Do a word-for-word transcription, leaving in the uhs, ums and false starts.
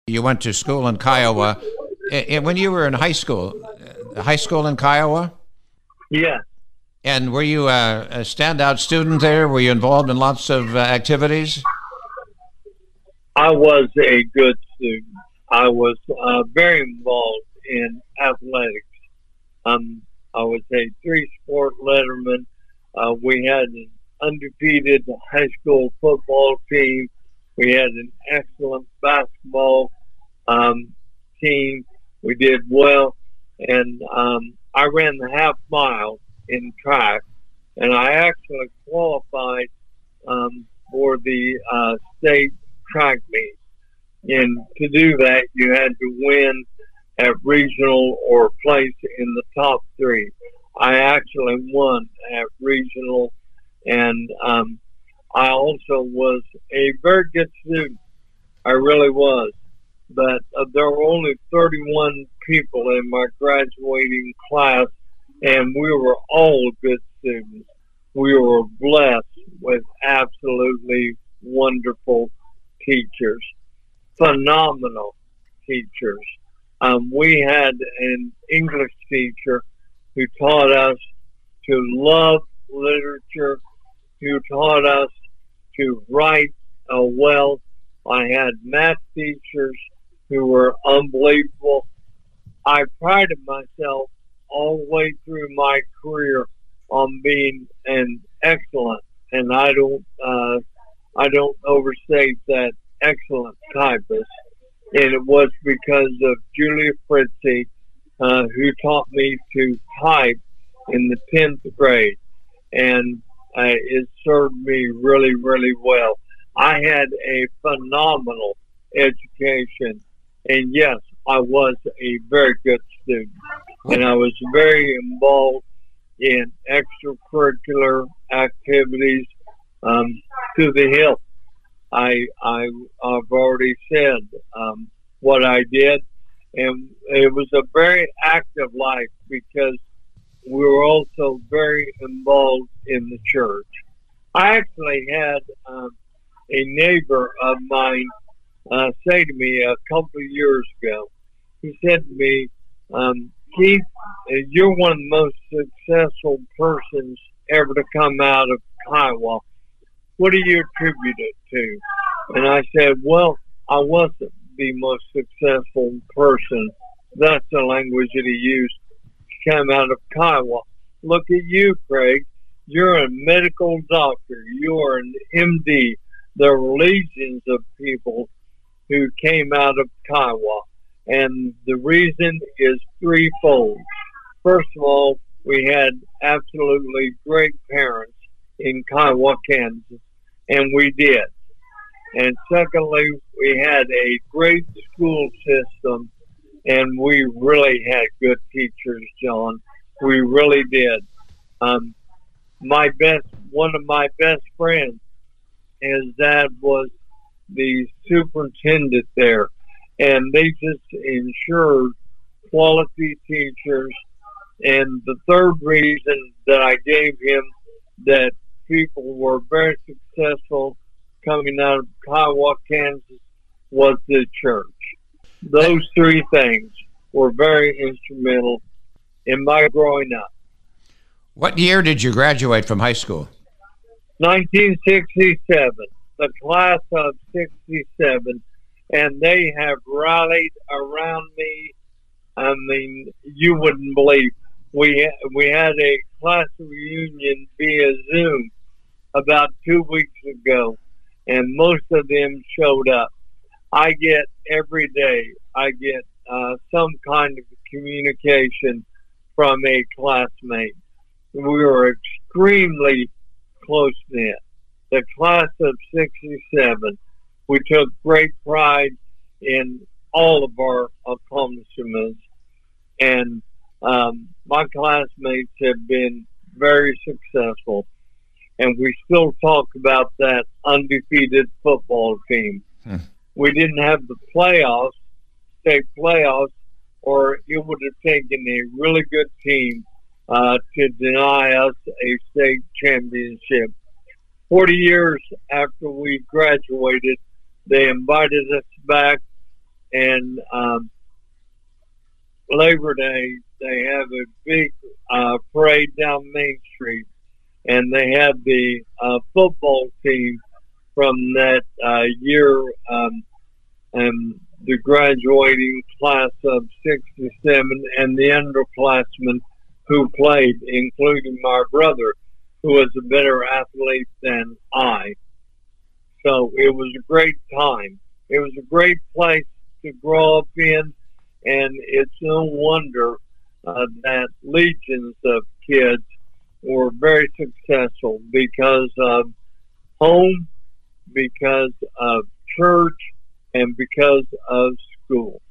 You went to school in Kiowa. And when you were in high school, uh, high school in Kiowa? Yeah. And were you a, a standout student there? Were you involved in lots of uh, activities? I was a good student. I was uh, very involved in athletics. Um, I was a three-sport letterman. Uh, we had an undefeated high school football team. We had an excellent basketball um, team. We did well. And um, I ran the half mile in track, and I actually qualified um, for the uh, state track meet. And to do that, you had to win at regional or place in the top three. I actually won at regional, and um, I also was a very good student. I really was. But uh, there were only thirty-one people in my graduating class, and we were all good students. We were blessed with absolutely wonderful teachers, phenomenal teachers. Um, we had an English teacher who taught us to love literature, who taught us to write uh, well. I had math teachers who were unbelievable. I prided myself all the way through my career on being an excellent, and I don't, uh, I don't overstate that, excellent typist. And it was because of Julia Fritzy, uh, who taught me to type in the tenth grade. And uh, it served me really, really well. I had a phenomenal education. And yes, I was a very good student. And I was very involved in extracurricular activities um, to the hilt. I, I, I've already said um, what I did. And it was a very active life because we were also very involved in the church. I actually had um, a neighbor of mine uh, say to me a couple of years ago, he said to me, um, Keith, you're one of the most successful persons ever to come out of Kiowa. What do you attribute it to? And I said, well, I wasn't the most successful person. That's the language that he used to come out of Kiowa. Look at you, Craig. You're a medical doctor. You are an M D. There were legions of people who came out of Kiowa. And the reason is threefold. First of all, we had absolutely great parents in Kiowa, Kansas, and we did. And secondly, we had a great school system, and we really had good teachers, John. We really did. Um, my best, one of my best friends, his dad was the superintendent there, and they just ensured quality teachers. And the third reason that I gave him that people were very successful coming out of Kiowa, Kansas, was the church. Those three things were very instrumental in my growing up. What year did you graduate from high school? nineteen sixty-seven, the class of sixty-seven, and they have rallied around me. I mean, you wouldn't believe. We, we had a class reunion via Zoom about two weeks ago, and most of them showed up. I get every day, I get uh, some kind of communication from a classmate. We were extremely close-knit. The class of sixty-seven, we took great pride in all of our accomplishments, and um, my classmates have been very successful. And we still talk about that undefeated football team. Hmm. We didn't have the playoffs, state playoffs, or it would have taken a really good team uh, to deny us a state championship. Forty years after we graduated, they invited us back, and um, Labor Day, they have a big uh, parade down Main Street, and they have the uh, football team from that uh, year, um, and the graduating class of sixty-seven, and the underclassmen who played, including my brother, who was a better athlete than I. So it was a great time. It was a great place to grow up in, and it's no wonder uh, that legions of kids were very successful because of home, because of church, and because of school.